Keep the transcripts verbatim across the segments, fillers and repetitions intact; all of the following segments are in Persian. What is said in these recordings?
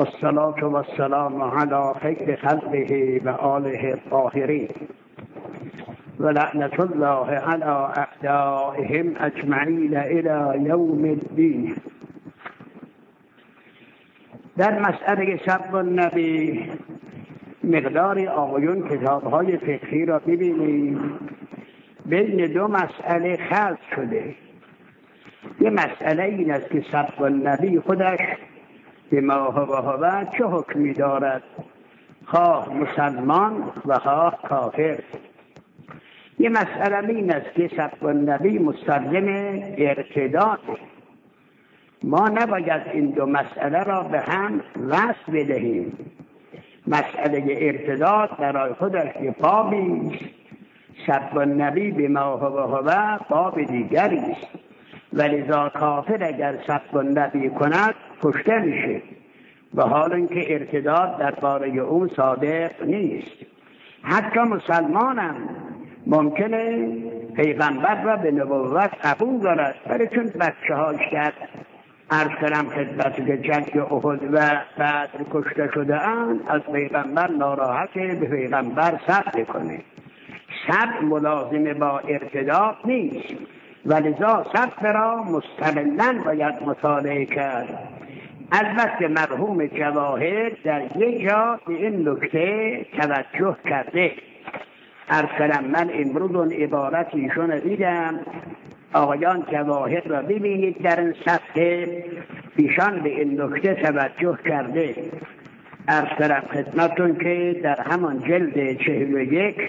والصلاة والسلام على خير خلقه وآله الطاهرين ولعنة الله على أعدائهم أجمعين إلى يوم الدين. در مسئله سب النبی مقدار آقایون کتاب‌های فقهی را ببینید. بین دو مسئله خلط شده. یه مسئله این است که سب النبی خودش به ما هو هو چه حکمی دارد، خواه مسلمان و خواه کافر. یه مسئله این است که سب النبی مستلزم ارتداد. ما نباید این دو مسئله را به هم وصل بدهیم. مسئله ارتداد برای خودش یه بابی است، سب النبی به ما هو هو باب دیگری است. ولذا کافر اگر سب النبی کند کشته میشه، و حال اینکه ارتداد درباره اون صادق نیست. حتی مسلمانم ممکنه پیغمبر را به نبوت قبول دارد، ولی چون بچه هاش کرد عرض کنم خدمت که جنگ احد و بعد کشته شده اند، از پیغمبر ناراحته، به پیغمبر سب میکنه. سب ملازم با ارتداد نیست، ولذا سب را مستقلاً باید مطالعه کرد. البته مرحوم جواهر در یک جا به این نکته توجه کرده. عرض کنم من امروز اون عبارتیشون دیدم، آقایان جواهر را ببینید در این صفحه ایشان به این نکته توجه کرده. عرض کنم خدمتون که در همان جلد چهل و یک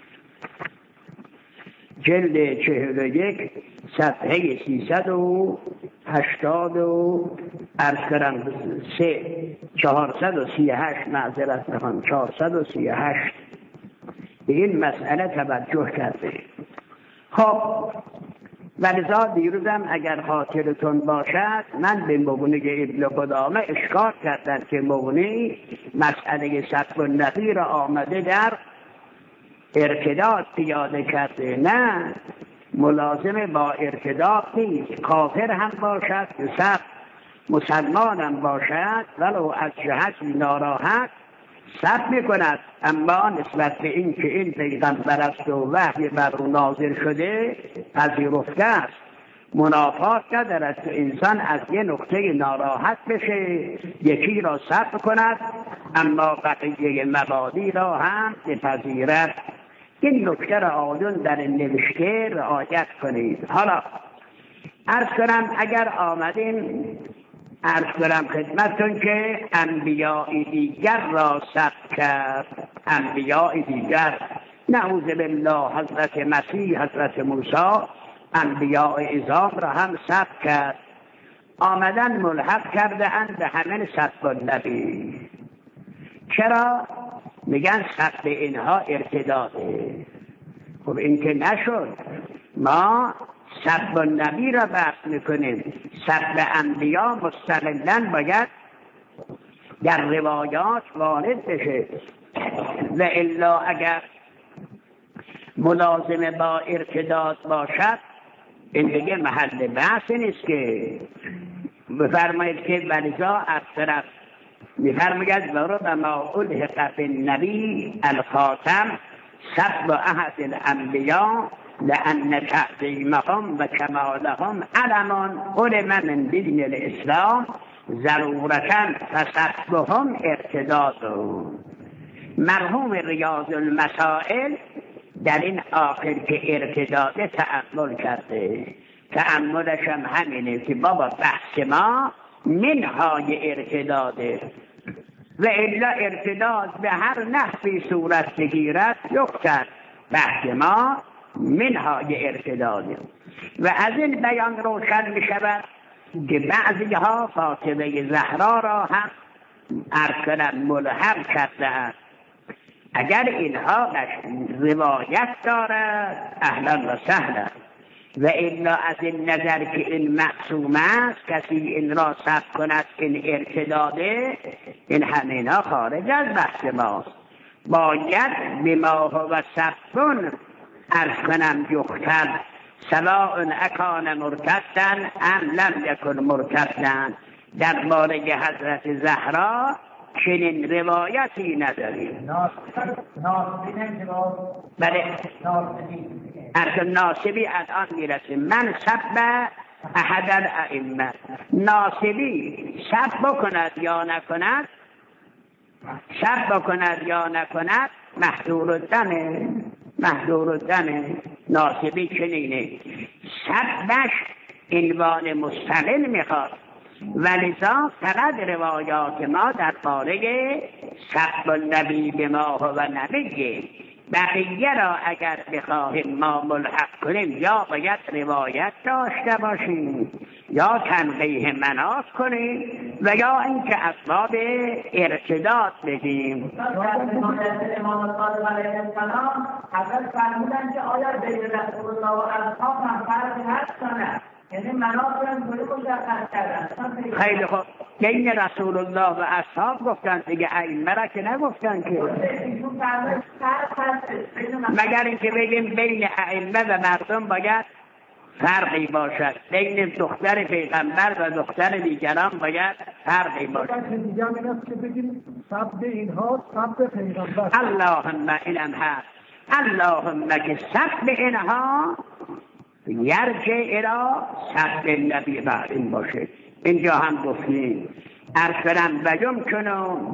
جلد چهل و یک صفحه سیصد و هشتاد و عرض کنم سه چهارصد و سی و هشت معذرت میخوام چهارصد و سی و هشت به این مسئله توجه کرده. خب ولذا دیروزم اگر خاطرتون باشد من به مغنی ابن قدامه اشکال کردم که مغنی مسئله سب النبی را آمده در ارتداد پیاده کرده. نه، ملازم با ارتداد نیست. کافر هم باشد سب، مسلمان هم باشد ولو از جهت ناراحت سب میکند، اما نسبت به این که این پیغمبر است و وحی بر او نازل شده پذیرفته است. منافات ندارد که انسان از یه نقطه ناراحت بشه یکی را سب کند اما بقیه مبادی را هم بپذیرد. این نکته را آیون در نوشته رعایت کنید. حالا عرض کنم اگر آمدیم عرض کنم خدمتون که انبیاء دیگر را سب کرد، انبیاء دیگر، نعوذ بالله حضرت مسیح، حضرت موسی، انبیاء اعظام را هم سب کرد. آمدن ملحق کرده اند به همین سب النبی. چرا؟ میگن سب اینها ارتداده. خب این که نشد. ما سب النبی را بحث میکنیم. سب انبیا مستقلاً باید در روایات وارد بشه، و الا اگر ملازم با ارتداد باشد این دیگه محل بحث نیست. که بفرمایید که ولذا از طرف میفرماید وربما الحق بالنبی الخاتم سب احد الانبیاء لأن تعظیمهم و کمالهم علم علم من دین الاسلام ضرورتا فسبهم ارتداد. مرحوم ریاض المسائل در این آخر که ارتداد تأمل کرده. تأملش هم همینه که بابا بحث ما منهای ارتداده، و الا ارتداد به هر نحوی صورت بگیرد یکتر. بحث ما منهای ارتداده. و از این بیان روشن می شود که بعضی ها فاطمه زهرا را هم عرض کنم ملحق کرده است. اگر اینها روایت دارد اهلا و سهلا، و الا از این نظر که این معصوم است کسی این را سب کند این ارتداده، این همینا خارج از بحث ماست. باید به ما هو سبون عرض کنم یختر سواء اکان مرتدن ام لم یکن مرتدن. در باره حضرت زهرا چنین روایتی نداریم. بله از ناصبی الان میرسیم. من سب احد الائمه، ناصبی سب بکند یا نکند، سب بکند یا نکند محضور الدمه، محضور الدمه. ناصبی چنینه، سبش عنوان مستقل میخواد، ولذا فقط روایات ما در باره سب النبی به ما و نبیه، بقیه را اگر بخواهیم ما ملحق کنیم یا باید روایت داشته باشیم یا تنقیح مناط کنیم و یا اینکه اسباب ارتداد بدیم. امام صادق علیه السلام حضرت فرمودن که آیا بین رسول الله و اصحاب هم فرقی هست نه؟ یعنی مناط هم طوری مشخص کردن. خیلی خوب، بین رسول الله و اصحاب گفتن دیگه، ائمه را که نگفتن که. مگر اینکه بگیم بین ائمه و مردم باید فرقی باشد، بین دختر پیغمبر و دختر دیگران باید فرقی باشد. دیگه هم این است که بگیم سب اینها سب پیغمبر. اللهم اینم هست، اللهم که سب اینها یرجع الى سب النبی بعد این باشه. اینجا هم گفتیم ارسلن و یمکنون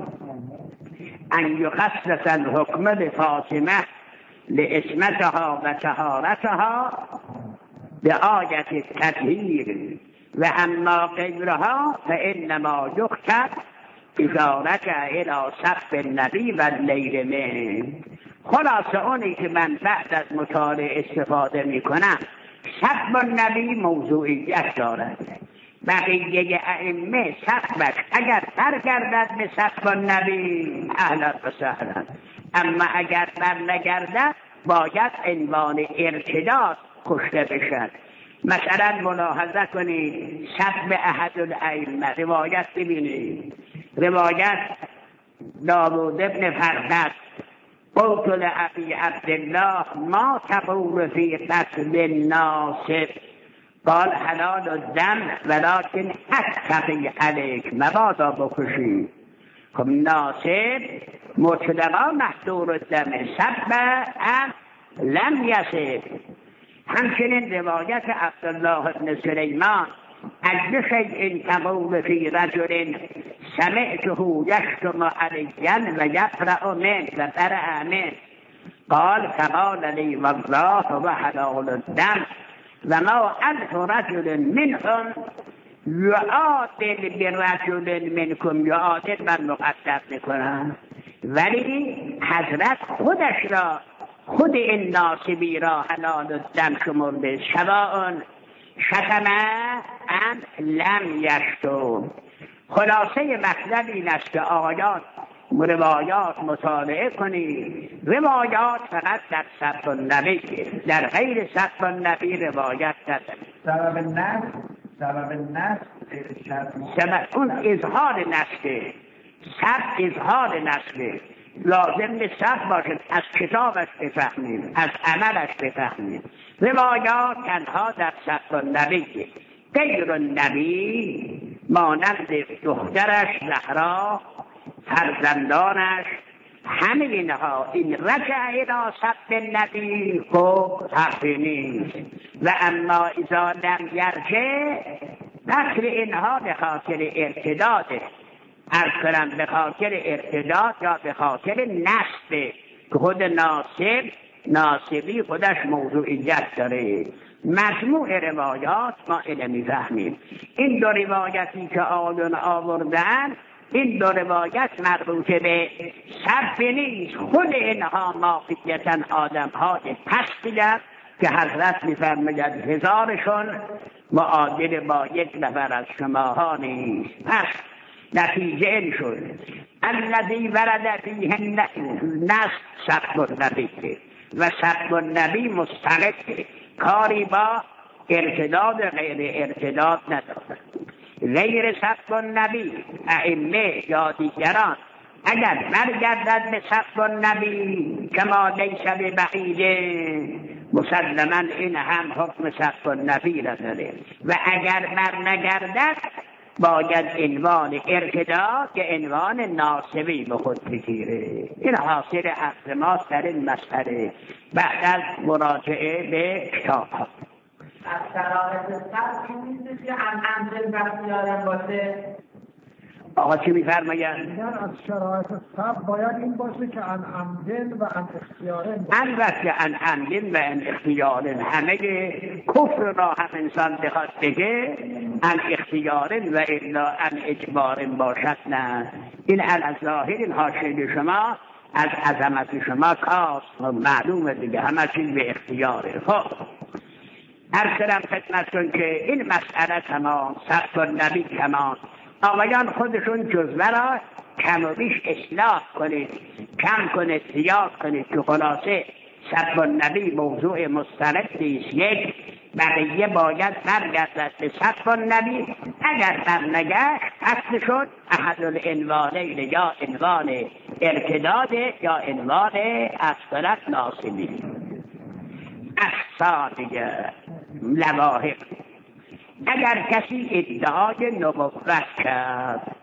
ان یخصص الحکم لفاطمه لعصمتها و طهارتها به آیت التطهیر و اما غیرها فانما یکتب اشارت الى سب النبی و اللیل من. خلاصه اونی که من بعد از مطالعه استفاده میکنم، سب النبی موضوعیت دارد، بقیه ائمه سبش اگر برگردد به سب النبی اهلا و سهلا، اما اگر برنگردد باید عنوان ارتداد کشته بشد. مثلا ملاحظه کنید سب احد الائمه روایت ببینید، روایت داوود ابن فرقد قلت لأبي عبد الله ما تقول في قتل الناصب قال حلال الدم ولكن اتقي عليك مبادا بکشی. خب ناصب مطلقا محضور الدم، سب ام لم یصب. همچنین روایت عبدالله ابن سلیمان از شیء تقول في رجل سمعته يشتم عليا ويقرأ منه وبرأ منه قال فقال لي والله وحلال الدم وما ألف رجل منهم يعادل برجل منكم. يعادل من مقدر میکنم، ولی حضرت خودش را، خود این ناصبی را حلال الدم شمرده، سواء شتمه ام لم یشتم. خلاصه مطلب این است که آیات روایات مطالعه کنید، روایات فقط در سب النبی، در غیر سب النبی روایت ندارد. سبب النص سبب النص سبب اون اظهار نسله، سب اظهار نسله، لازم نیست سب باشد از کتابش بفهمیم، از عملش بفهمیم. روایات تنها در سب النبی، غیر النبی مانند دخترش زهرا، فرزندانش، همه اینها این رجع الى سب النبی خب حقی نیست. و اما اذا لم یرجع قتل اینها به خاطر ارتداده، عرض کنم به خاطر ارتداد یا به خاطر نسب که خود ناصب ناصبی خودش موضوعیت داره. مجموع روایات ما اینو میفهمیم. این دو روایتی که آلون آوردن، این دو روایت مربوط به سب نیست، خود اینها ماهیتاً آدم های پستی‌اند که حضرت میفرماید هزارشون معادل با یک نفر از شماها نیست. پس نتیجه این شد الذی ورد فیه النص سب النبی و سب النبی مستقل، کاری با ارتداد غیر ارتداد ندارد. غیر سب النبی ائمه یا دیگران اگر برگردد به سب النبی کما لیس ببعید، مسلما این هم حکم سب النبی را داره، و اگر برنگردد باید عنوان ارتداد که عنوان ناصبی به خود بگیره. این حاصل عقل ماست در این مسئله بعد از مراجعه به کتاب ها. از شرایط سب این نیست که هم انزل بختیارم باشه. آقا چی میفرماید؟ از شرایط سب باید این باشه که ان عمدن و ان اختیارن ان وقت ان عمدن و ان اختیارن همه کفر را هم انسان بخواد بگه ان اختیارن و الا ان اجبارن باشد نه. این از ظاهر این حاشیه شما از عظمت شما کاست معلومه دیگه همه چیز به اختیاره. خب عرض کردم خدمتتون که این مسئله تمام سقف النبی تمام آقایان خودشون جزوه را کم و بیش اصلاح کنید، کم کنید، زیاد کنید که خلاصه سقف النبی موضوع مستندی است. یک بقیه باید برگردد به سقف النبی، اگر برنگشت اصل شد احد العنوانین یا عنوان ارتداد یا عنوان اصلت ناصبی. احسا دیگه لواحق اگر کسی ادعای نبوت کرد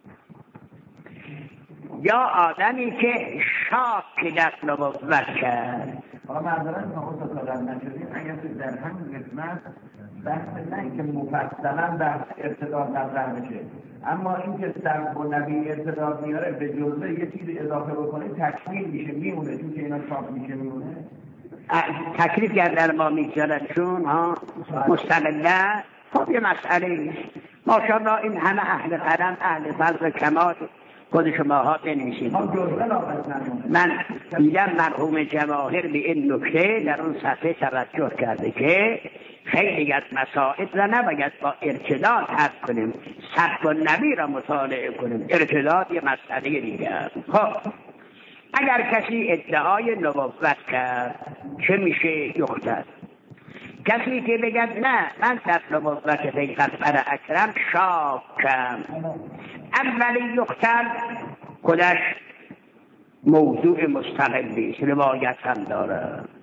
یا آدمی که شاک در نبوت کرد آقا معذرت ما خود تا در نشدیم اگر که در همین قسمت بحث نه که مفصلا بحث ارتداد مطرح بشه، اما این که سقف النبی ارتداد میاره به جزوه یه چیز اضافه بکنه تکمیل میشه میمونه، چون که اینا چاپ میشه میمونه تکلیف گردن ما میگذارنشون ها مستقله. خب یه مسئله ماشاءالله این همه اهل قدم اهل فضل و کمال خود شما ها بنویسید. من دیدم مرحوم جواهر به این نکته در اون صفحه توجه کرده که خیلی از مسائل را نباید با ارتداد حل کنیم، سقف النبی را مطالعه کنیم. ارتداد یه مسئله دیگر. خب اگر کسی ادعای نبوت کرد چه میشه؟ یقتل. کسی که بگد نه من در نبوت پیغمبر اکرم شاکم، اولی یقتل خودش موضوع مستقلی است، روایت هم داره.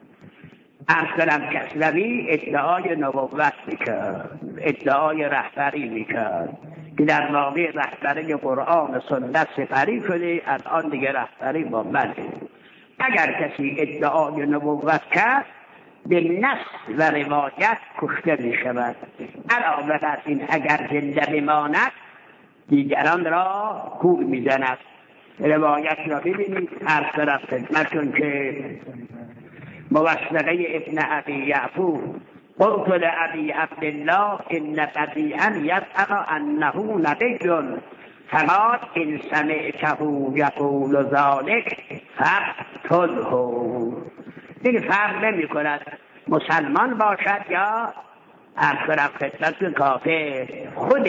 ارسلم کسروی ادعای نبوت میکرد، ادعای رهبری میکرد که در واقع رهبری قرآن و سنت سپری شده، از آن دیگه رهبری با منه. اگر کسی ادعای نبوت کرد به نص و روایت کشته می شود. علاوه بر این اگر زنده بماند دیگران را کور می زند. روایت را ببینید عرض کنم خدمتتون که موثقه ابن ابی یعفور قلت لابی عبدالله ان بدیعا یزعم انه نبی فقال ان سمعته یقول ذلک فاقتله. این فرق نمی کند مسلمان باشد یا افراد خدمت کافر. خود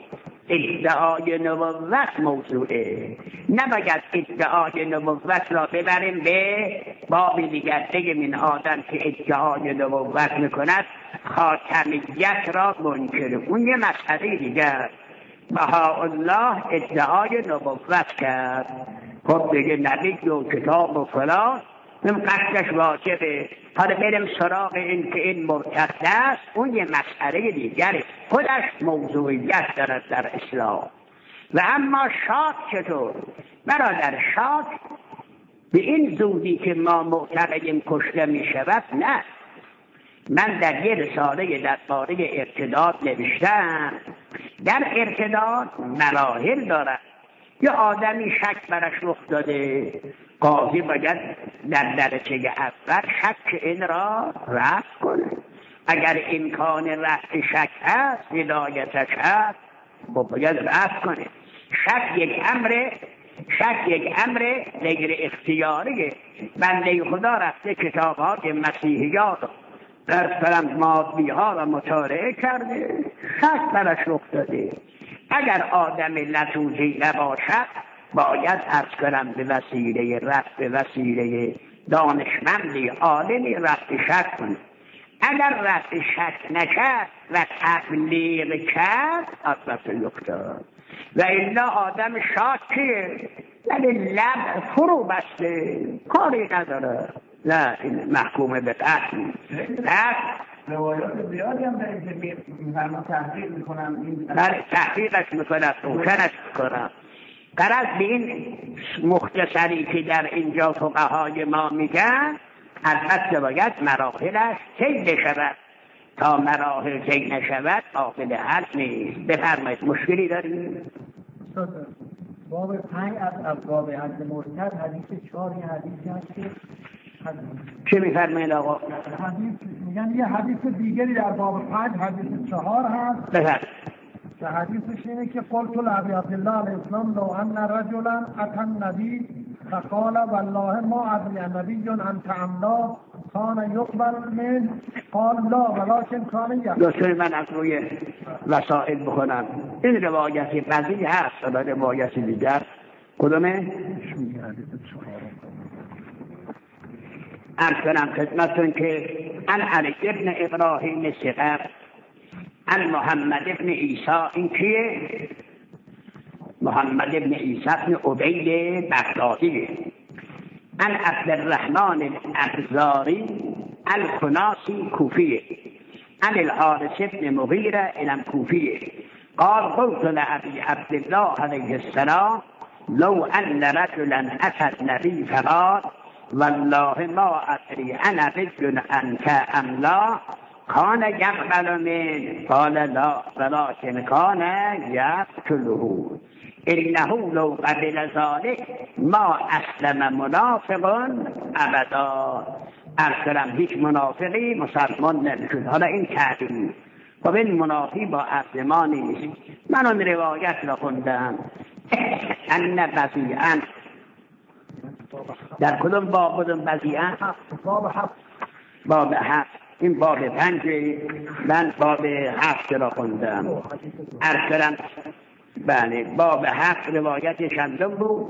ادعای نبوت موضوعه، نباید ادعای نبوت را ببریم به باب دیگر بگیم این آدم که ادعای نبوت میکند خاتمیت را منکر. اون یه مسئله دیگر. بهاءالله ادعای نبوت کرد، خب دیگه نبی و کتاب و فلان این قصدش واجبه. حالا بریم سراغ این که این مرتد است، اون یه مسئله دیگره، خودش موضوعیت دارد در اسلام. و اما شاک چطور؟ برادر شاک به این زودی که ما معتقدیم کشته می شود نه. من در یه رساله درباره ارتداد نوشتم. در ارتداد مراحل دارد. یه آدمی شک برش رخ داده، قاضی باید در درجه اول شک این را رفع کنه. اگر امکان رفع شک هست، هدایتش هست، باید رفع کنه. شک یک امر شک یک امر غیر اختیاریه. بنده خدا رفته کتابات مسیحیات در فرم مادی ها را مطالعه کرده، شک برش رخ داده. اگر آدم لزوجی نباشد باید عرض کنم به وسیله رفع به وسیله دانشمندی عالمی رفع شک کنه. اگر رفع شک نکرد و تبلیغ کرد اصلا یکتر و الا آدم شاکیه ولی لب فرو بسته کاری نداره، نه این محکوم به قتل. پس روایات زیادی هم داریم که میفرمان تحقیق میکنم این بله تحقیقش میکنم روشنش میکنم. غرض به این مختصری که در اینجا فقهای ما میگن البته باید مراحلش طی بشود، تا مراحل طی نشود قابل حل نیست. بفرمایید مشکلی داریم؟ باب پنج از ابواب حد مرتد حدیث چهار یه حدیثی هست که چه میفرمایید آقا؟ حدیث میگن یه حدیث دیگری در باب پنج حدیث چهار هست بفرمایید که حدیثش اینه که قلت لعبی عبدالله علیه السلام لو ان رجلا اتى النبی فقال والله ما ادري النبي انت ام لا کان یقبل من قال لا ولكن کان یقبل. لطفاً من از روی وسائل بخونم. این روایتی بعضی هست و روایتی دیگر کدومه؟ عرض کنم خدمتتون که عن علی ابن ابراهیم صغر عن محمد ابن عیسی، این کیه؟ محمد ابن عیسی ابن عبید بغدادی. عن عبدالرحمن الابزاری الکناسی کوفیه. عن الحارث ابن مغیره الى کوفیه قال قلت لأبي عبد الله علیه السلام لو ان رجلا اتى النبي فقال والله ما ادري انا رجل انت ام لا کان یقبل من قال لا ولكن کان یقتله انه لو قبل ذلك ما اسلم منافق ابدا. ارسلم هیچ منافقی مسلمان نمیشد. حالا این تعبیر خب این منافی با اسلمانی نیست. من اون روایت را خوندم ان بزیعا در کدوم باب بودم بزیعا؟ باب هفت. باب هفت. این باب پنج، من باب هفت را خوندم. ارسلم بله باب هفت روایت چندم بود؟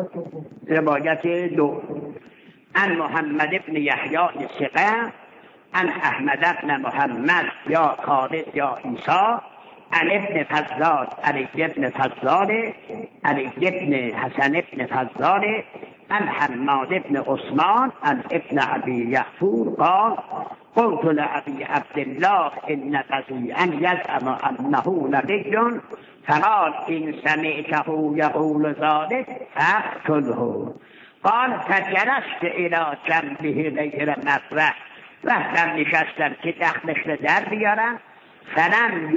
روایت دو. عن محمد ابن یحیی الثقه عن احمد ابن محمد یا خالد یا عیسی عن ابن فضال علی ابن فضال علی ابن حسن ابن فضال عن حماد ابن عثمان عن ابن ابي يحفور قال قلت لأبي عبد الله إن بزيعا يزعم أنه نبي فقال إن سمعته يقول ذلك فاقتله. قال فجلست إلى جنبه غير مرة، رفتم نشستم که دخلش رو در بیارم. فلم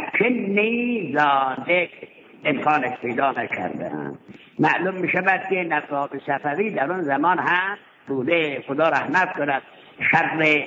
یمکننی ذلك، امکانش پیدا نکردم. معلوم می شود که نقاب صفوی در اون زمان هم بوده. خدا رحمت کند شر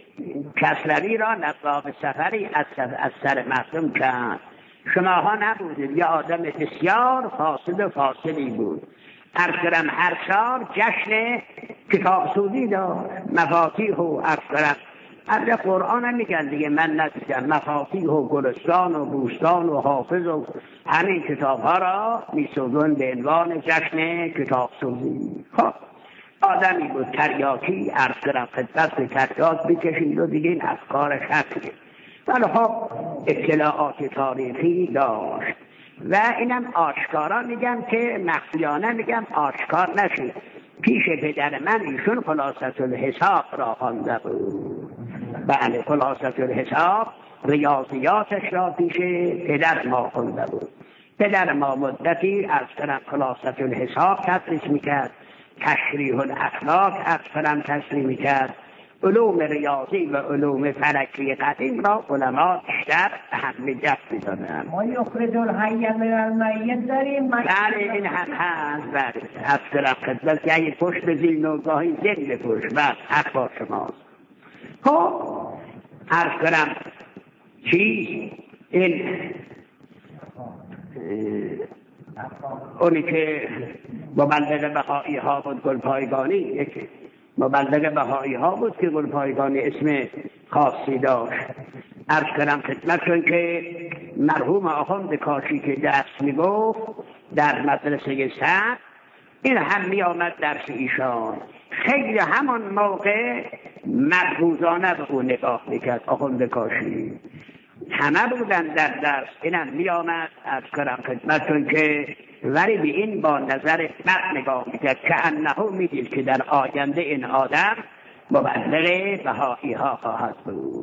کسروی را نقاب صفوی از, از سر مردم کرد. شماها نبودید. یه آدم بسیار فاسد و فاسدی بود. ارسلم هر سال جشن کتاب سوزی دار، مفاتیح و ارسلم از قرآن هم میگن دیگه، من ندیدم مفاتیح و گلستان و بوستان و حافظ و همین کتاب ها را میسوزن به عنوان جشن کتاب سوزی. خب آدمی بود تریاکی، ارسلم خدمت به تریاک بکشید و دیگه این افکارش هستید. ولی خب اطلاعات تاریخی داشت و اینم آشکارا میگم که مخفیانه میگم آشکار نشد. پیش پدر من ایشون خلاصة الحساب را خوانده بود. بله خلاصة الحساب ریاضیاتش را پیش پدر ما خونده بود. پدر ما مدتی از کنم خلاصة الحساب تدریس میکرد، تشریح الاخلاق از کنم تشریح میکرد. علوم ریاضی و علوم فلکی قدیم را علما بیشتر اهمیت میدادند. ما یخرج الحی من المیت داریم. بله این هم هست. بله از طرف خدمت که اگه پشت بزین و گاهی زین بپشت. بله حق با شماست. خب عرض کنم چی این اونی که مبلغ بهایی ها بود گلپایگانی، یکی مبلغ بهایی ها بود که گلپایگانی اسم خاصی داشت. عرض کنم خدمتتون که مرحوم آخوند کاشی که درس میگفت در مدرسه سعد، این هم می آمد درس ایشان. خیلی همان موقع مرغوزانه به او نگاه میکرد آخوند کاشی. همه بودن در درس، اینم می آمد از کنم خدمتتون که ولی به این با نظر بد نگاه میکرد که انهو میدید که در آینده این آدم مبلغ بهایی ها خواهد بود.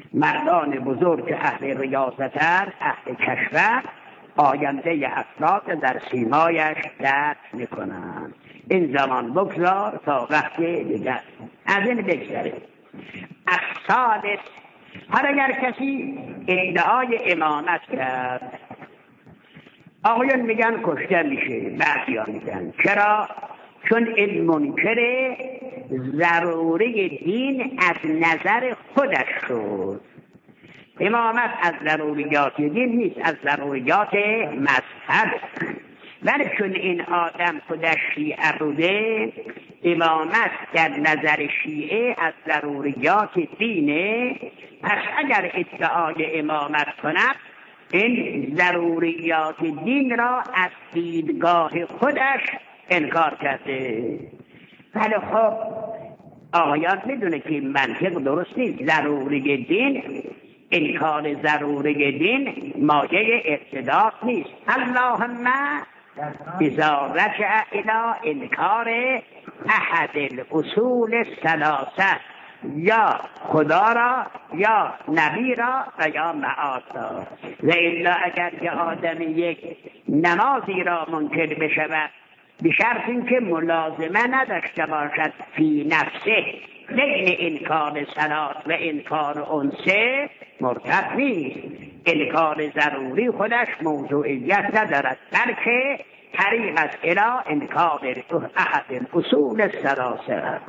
مردان بزرگ اهل ریاستن، اهل کشور، آینده افراد در سیمایش درک میکنند. این زمان بگذار تا وقت دیگر. از این بگذره. از ثالث، هر اگر کسی ادعای امامت کرد، آقایان میگن کشته میشه، بعضیا میگن چرا؟ چون این منکر ضروری دین از نظر خودش شد. امامت از ضروریات دین نیست، از ضروریات مذهب. ولی چون این آدم خودش شیعه بوده، امامت در نظر شیعه از ضروریات دینه، پس اگر ادعای امامت کند، این ضروریات دین را از دیدگاه خودش انکار کرده. ولی خب آقایان میدونه که منطق درست نیست. ضروری دین، انکار ضروری دین مایه ارتداد نیست. اللهم اذا رجع الى انکار احد الاصول الثلاثه، یا خدا را، یا نبی را، و یا معاد را. و الا اگر که آدم یک نمازی را منکر بشود به شرط اینکه ملازمه نداشته باشد فی نفسه بین انکار صلات و انکار انسه، مرتد نیست. انکار ضروری خودش موضوعیت ندارد، بلکه طریق از اله انکار احد الاصول الثلاثه.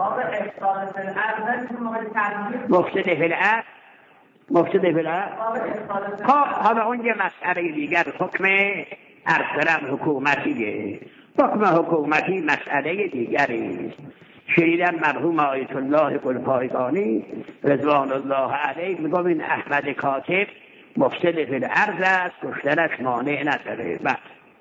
مفسد فی الارض، مفسد فی الارض. خب حالا اون یه مسئله دیگر، حکم ارسلم حکومتیه. حکم حکومتی مسئله دیگری. شنیدم مرحوم آیت الله گلپایگانی رضوان الله علیه میگم این احمد کاتب مفسد فی الارض است، کشتنش مانع نداره. و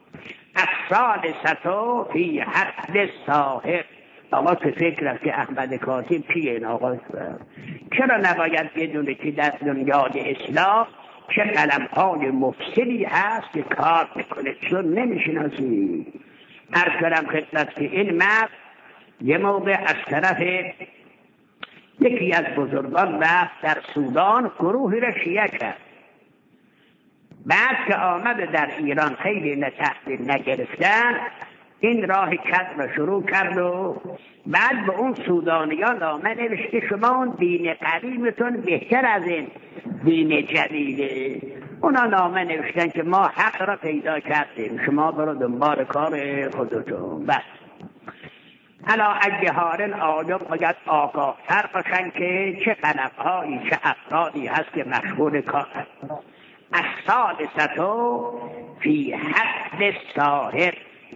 الثالثه فی حد ساحر. آقا که فکر است که احمد کاتب کیه این آقا؟ چرا نباید بدونه که در دنیای اسلام چه قلم‌های مفسدی هست که کار میکنه؟ چون نمیشناسی. عرض کنم خدمت که این مرد یه موقع از طرف یکی از بزرگان رفت در سودان، گروهی را شیعه کرد. بعد که آمد در ایران خیلی تحویل نگرفتن، این راه کد را شروع کرد و بعد به اون سودانیان نامه نوشته شما اون دین قدیمتون بهتر از این دین جدیده. اونا نامه نوشتن که ما حق را پیدا کردیم، شما برو دنبال کار خودتون. بس علا ایه حال آیا باید آگاه تر باشن که چه قلم‌هایی، چه افرادی هست که مشغول کار هست. الثالثه فی حد ساحر.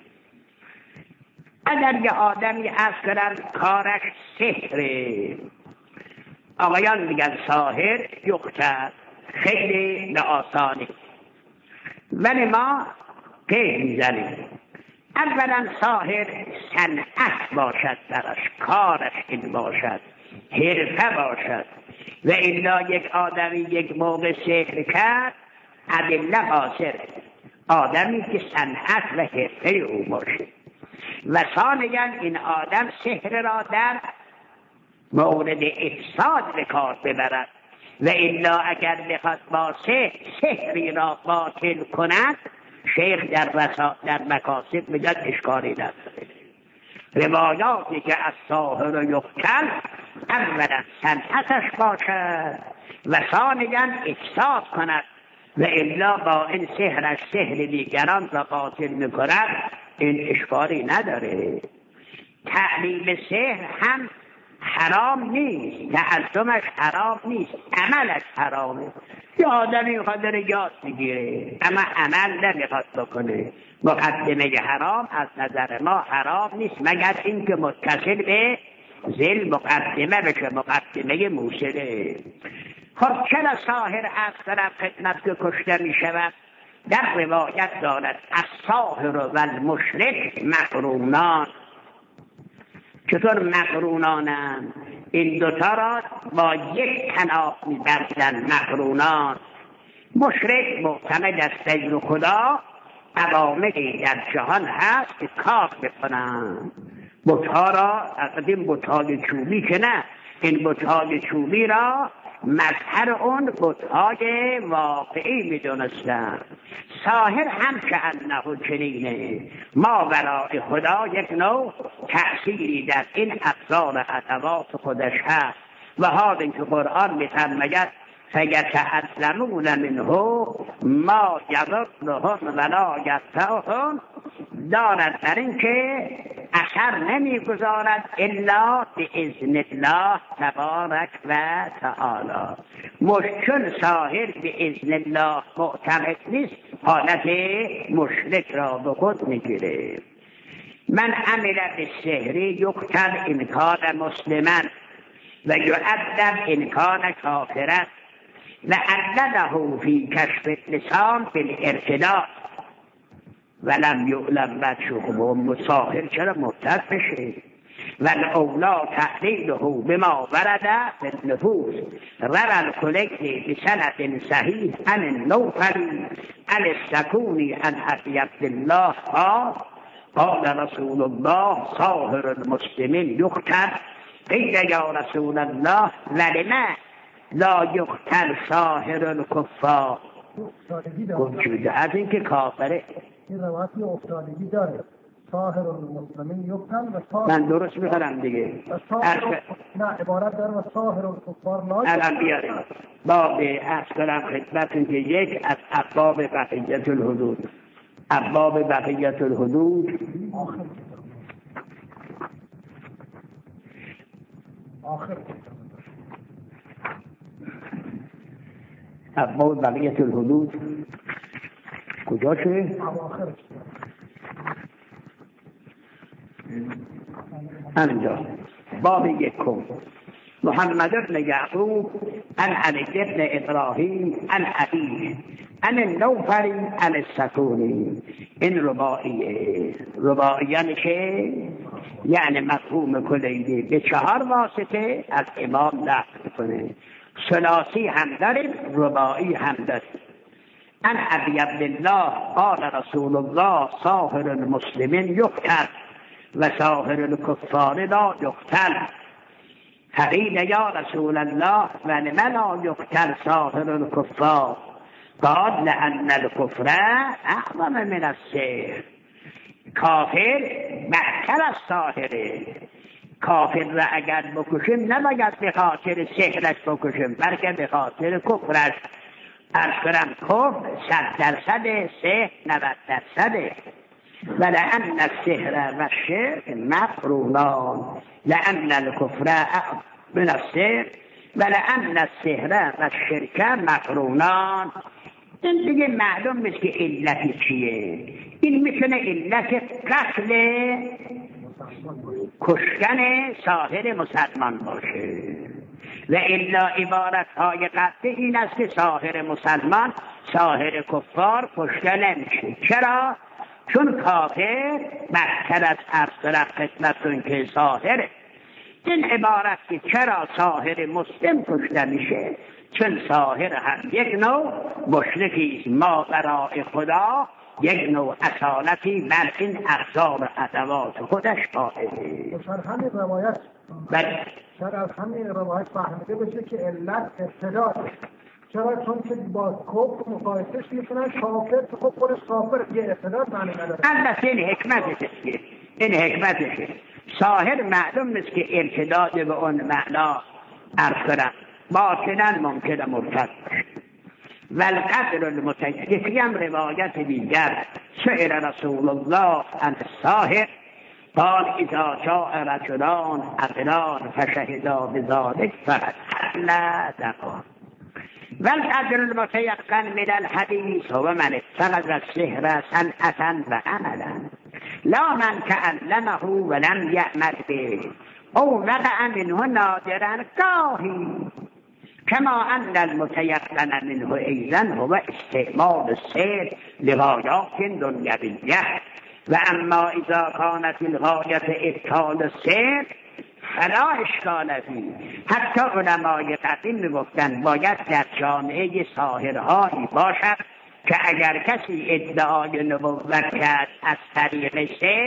اگر یه آدمی از کنن کارش سحره، آقایان میگن ساحر یقتل، خیلی آسانی. ولی ما پی میزنیم. اولا ساحر صنعت باشد، درش کارش این باشد، حرفه باشد. و الا یک آدمی یک موقع سحر کرد ادله قاصر، آدمی که صنعت و حرفه او باشه. و ثانیاً این آدم سحر را در مورد افساد به کار ببرد. و الا اگر بخواد با سحر سحری را باطل کند، شیخ در وسا... در مکاسب میگد اشکالی نداره. روایاتی که از ساحر یقتل، اولا صنعتش باشد و ثانیاً افساد کند. و الا با این سحرش سحر دیگران را باطل میکند، این اشکالی نداره. تعلیم سحر هم حرام نیست، تعلمش حرام نیست، عملش حرامه. یه آدمی میخواد یاد میگیره اما عمل نمیخواد بکنه، مقدمه حرام از نظر ما حرام نیست، مگر اینکه متصل به ذل مقدمه بشه، مقدمه موصله. خب چرا ساحر از طرف خدمت که کشته میشود؟ در روایت دارد الساحر و المشرک مقرونان. چطور مقرونانند؟ این دوتا را با یک طناب می‌بندند. مقرونان. مشرک معتمد است غیر خدا، عواملی در جهان هست که کار بکنند. بت‌ها را، از این بت‌های چوبی که نه، این بت‌های چوبی را مظهر اون بت‌های واقعی میدونستن. ساحر هم که انه چنینه، ما برای خدا یک نوع تأثیری در این ابزار ادوات خودش هست. و حال اینکه قرآن می‌فرماید فیتعلمون منه ما یضرهم ولا ینفعهم، دارد در این که اثر نمیگذارد الا باذن الله تبارک و تعالی. مشکل ساحر به اذن الله معتقد نیست، حالت مشرک را به خود میگیره. من عمل بالسحر یقتل ان کان مسلما و یعذب ان کان کافرا و علله فی کشف اللسان بالارتداد ولم یعلم بچه‌هم. ساحر چرا مرتد بشه؟ و الاولا تحلیله بما ورد فی النفوس روى الکلکی بسند صحیح عن النوفلی عن السکونی عن ابی عبدالله قال قال رسول الله ساحر المسلمین یقتل. قیل یا رسول الله ولم لا یقتل ساحر الکفار؟ گفت از این که کافره. این روایتی افتادگی داره، ساحر المسلمین یقتل و ساحر، من درست میخورم دیگه، نه عبارت داره و ساحر الکفار لا. الان بیاریم باب عرض کنم خدمتتون که یک از ابواب بقیت الحدود، ابواب بقیت الحدود آخر آخر ابواب بقیت الحدود کجا شه؟ انجا باب یکم. محمد بن یعقوب عن علی بن ابراهیم عن ابیه عن النوفلی عن السکونی. این رباعیه. رباعی یعنی که یعنی مفهوم کلیدی به چهار واسطه از امام نقل کنه. ثلاثی هم داریم، رباعی هم داریم. عن ابی عبدالله قال رسول الله ساحر المسلمین یقتل و ساحر الکفار لا یقتل. فقیل یا رسول الله ولم لا یقتل ساحر الکفار؟ قال لأن الكفر اعظم من السحر. کافر بدتر از ساحره. کافر را اگر بکشیم نباید به خاطر سحرش بکشیم، بلکه به خاطر کفرش. ارسرم کفر صد درصد، سحر نود درصده. و لأن السحر و الشرک مقرونان، لأن الكفر اعظم من السحر و لأن السحر و الشرک مقرونان. این دیگه معلوم نیست که علتی چیه. این میتونه علت قتل کشتن ساحر مسلمان باشه و الا عبارت های قطعی این است که ساحر مسلمان ساحر کفار کشته نمیشه. چرا؟ چون کافر بدتر از افسر خدمتون که ساحره. این عبارت که چرا ساحر مسلم کشته میشه؟ چون ساحر هم یک نوع مشرکی ما برای خدا، یک نوع اصالتی بر این ابزار ادوات خودش قائله. سر همین روایت بله سر از همین روایت فهمیده بشه که علت ارتداد. چرا؟ چون که با کفر مقایسش میکنن کافر که خب خودش کافر یه ارتداد معنی نداره. البته این حکمتشه، این حکمتشه. ساحر معلوم نیست که ارتداد به اون معنا عرض کنم باطناً ممکنه مرتد باشه. والقدر المتجدی هم روایت دیگر سئل رسول الله عن الساحر قال اذا جاء رجلان عقلان فشهدا بذلك فقد حل دمه. والقدر المتيقن من الحديث هو من اتخذ السحر صنعة وعملا لا من تعلمه ولم يعمل به او وقع منه نادرا قاهي كما أن المتيقن منه أيضا هو استعمال السحر لغايات دنيوية. وأما إذا كانت الغاية إبطال السحر فلا اشکال فيه. حتی علمای قدیم میگفتن باید در جامعه ساحرهایی باشد که اگر کسی ادعای نبوت کرد از طریق سحر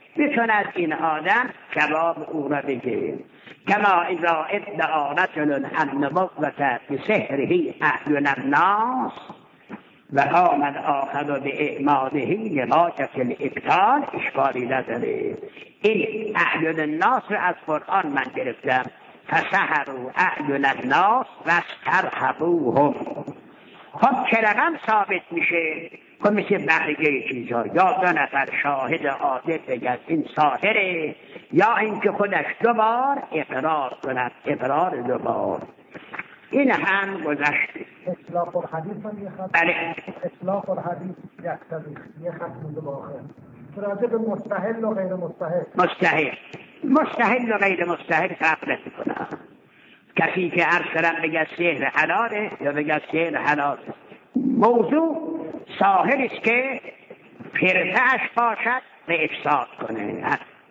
بتوند این آدم جواب او را بگه. کما اذا ادعا رجل النبوة بسحره اعین الناس و آمد آخر به اعماده لغایت الابطال، اشکالی نداره. این اعین الناس رو از قرآن من گرفتم. فسحروا اعین الناس واسترهبوهم. خب چه رقم ثابت میشه؟ خب مثل بقیه چیزها، یا دو نفر شاهد عادل بگه این ساحره، یا اینکه خودش دو بار اقرار کند، اقرار دو بار. این هم گذشته. اطلاق الحدیث هم یه خط. بله. اطلاق الحدیث یه خط مونده با آخر. راجع به مستحل و غیر مستحل. مستحل. مستحل و غیر مستحل فرق نمی‌کنه. کسی که عرض کردم بگه سحر حلاله یا بگه سحر حلاله. موضوع ساحر است که پرتهش باشد و افساد کنه.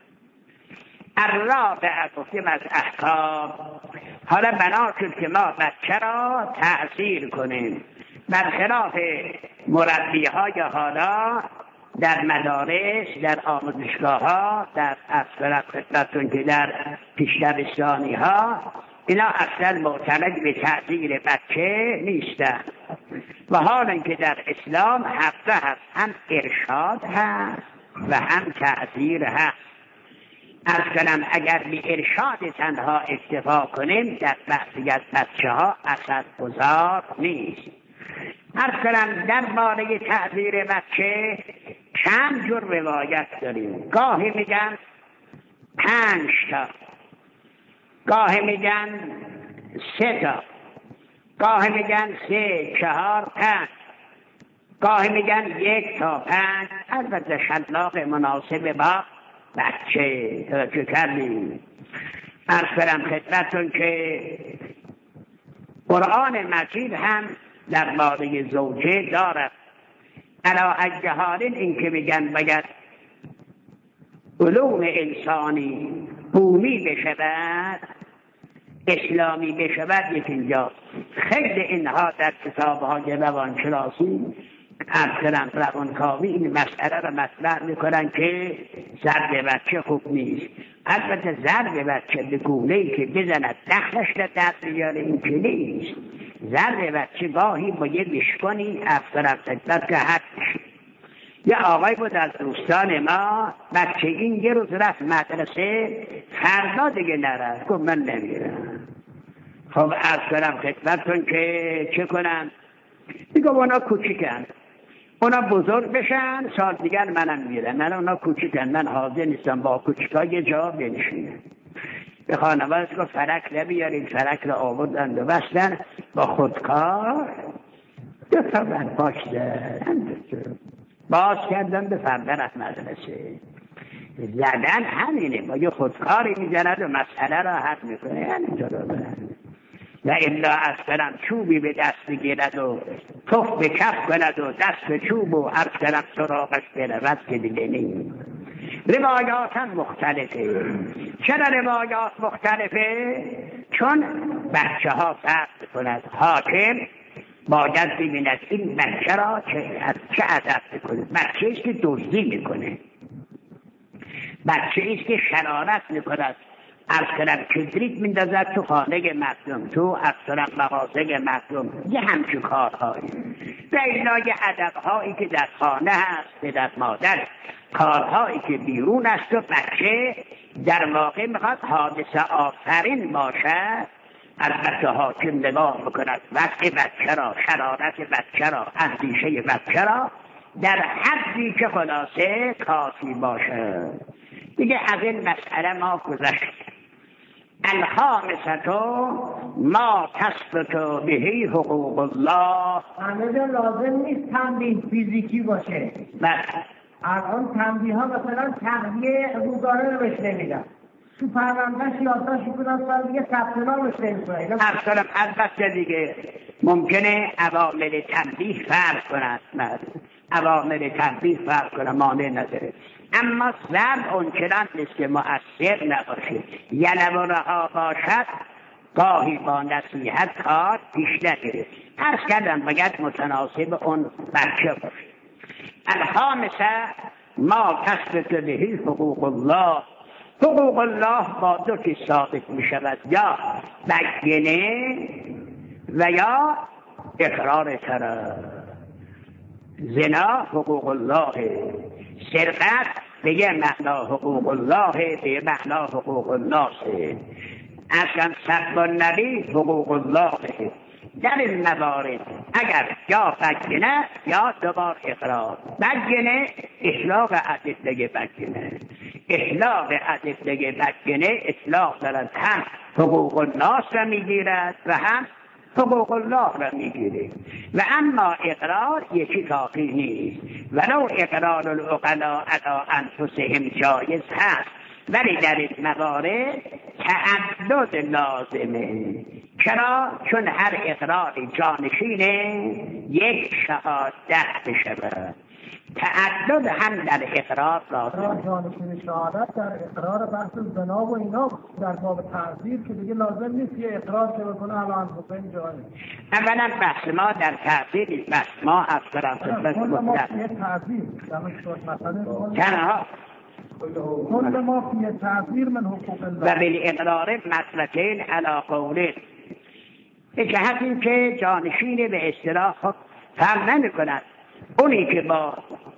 الرابعه گفتیم از احکام. حالا بنا شد که ما بچه را تأثیر کنیم برخلاف مربی های حالا در مدارس، در آموزشگاه ها، در اصفرت خدمتون که در پیشدبستانی ها، اینا اصلا معتمد به تأثیر بچه نیستن. و حالا که در اسلام حقه هست، هم ارشاد هست و هم تأثیر هست. از کنم اگر به ارشاد تنها اکتفا کنیم در بحثی از بچه ها اثر گذار نیست. از کنم در باره تأثیر بچه چند جور روایت داریم. گاهی میگن پنج تا، گاهی میگن سه تا، گاهی میگن سه چهار پنج، گاهی میگن یک تا پنج. البته شلاق مناسب با بچه توجه کردیم. عرض کنم خدمتتون که قرآن مجید هم در باره زوجه دارد. علا اجهالین این که میگن باید علوم انسانی بومی بشود، اسلامی بشود، یک اینجا خیلی اینها در کتاب‌های روانشناسی عرض کنم روانکاوی این مسئله را مطرح میکنن که ضرب بچه خوب نیست. البته ضرب بچه به گونه‌ای که بزند دخلش را در بیاره این که نیست. ضرب بچه گاهی با یه بشکنی افسرم خدمت که حد میشه. یه آقای بود از دوستان ما، بچه این یه روز رفت مدرسه، فردا دیگه نرفت، گفت من نمیرم. خب عرض کنم خدمتتون که چه کنم؟ دیگه اونا کوچیکن، اونا بزرگ بشن سال دیگر منم میرم. من اونا کوچیکن، من حاضر نیستم با کوچیکا یه جا بنشینم. به خانواده گفت فرک نبیاریم، فرک رو آوردن و بستن با خودکار دو تا برپاش دارن، باز کردن به فرده رفت مدرسه. زدن همینه، با یه خودکاری میزند و مسئله را حل میکنه. همینطور رو برن و الا از کنم چوبی به دست بگیرد و توف به کف کند و دست به چوب و عرض کنم سراغش برود که دیگه نیم. روایات هم مختلفه. چرا روایات مختلفه؟ چون بچه ها فرق کند. حاکم باید ببیند این بچه را چه از چه عدد بکنه. بچه ایست که دزدی میکنه، بچه ایست که شرارت میکند، از کنم کبریت میندازد تو خانه مردم، تو از کنم مغازه مردم، یه همچون کارهایی. به اینای ادبهایی که در خانه هست، پدر مادر، کارهایی که بیرون است و بچه در واقع میخواد حادثه آفرین باشد. البته حاکم نگاه بکند وقت بچه را، شرارت بچه را، اندیشه بچه را در حدی که خلاصه کافی باشه. دیگه از این مسئله ما گذشت. الخامسة ما تثبت بهی حقوق الله. همه لازم نیست تنبیه فیزیکی باشه. بله. الان تنبیه ها مثلا تنبیه روزانه رو بهش نمیدن، تو پروندهش یادداشت کنن سال دیگه ثبت نامش نمی‌کنه. اصلا البته دیگه ممکنه عوامل تنبیه فرق کند، عوامل تنبیه فرق کنه، مانع نداره. اما ضرب اونچنان نیست که مؤثر نباشه. یلوانه ها باشد گاهی با نصیحت کار پیش نگیره. عرض کردم باید متناسب اون بچه باشه. الخامسه ما کسب بهی حقوق الله. حقوق الله با دو چیز ثابت می شود، یا بگنه و یا اقرار طرف. زنا حقوق الله، سرقت به یه معنا حقوق الله، به یه معنا حقوق الله. اصلا سب النبی حقوق الله. در این موارد اگر یا بگنه یا دوبار اقرار. بگنه اطلاق ادله بگنه، اطلاق ادله بگنه اطلاق دارد، هم حقوق الناس را میگیرد و هم حقوق الله را میگیره. و اما اقرار یکی کافی نیست، ولو اقرار العقلاء علی انفسهم جایز هست، ولی در این موارد تعدد لازمه. چرا؟ چون هر اقراری جانشینه یک شهادت بشود. تعدد هم در اقرار لازمه. جانشین شهادت در اقرار بحث زنا و اینا در باب تعذیر که دیگه لازم نیست یه اقرار که بکنه الان حسین جایی. اولا بحث ما در تعذیر بحث ما از طرف کل ما فیه تعذیر تنها کل ما فیه تعذیر من حقوق الله و بالاقرار مسلکین علی قوله. به جهت این که جانشین به اصطلاح فرق نمی کند، اونی که با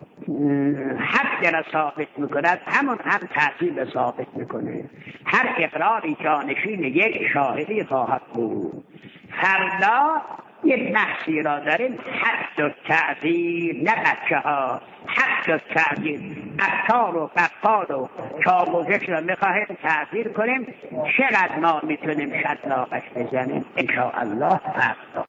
حد را ثابت میکند همون هم تعذیر را ثابت میکنه. هر اقراری جانشین یک شاهدی خواهد بود. فردا یک بحثی را داریم، حد و تعذیر، نه بچه ها، حد و تعذیر. عطار و بقال و چاقوکش را میخواهیم تعذیر کنیم، چقدر ما میتونیم شلاقش بزنیم؟ انشاءالله فردا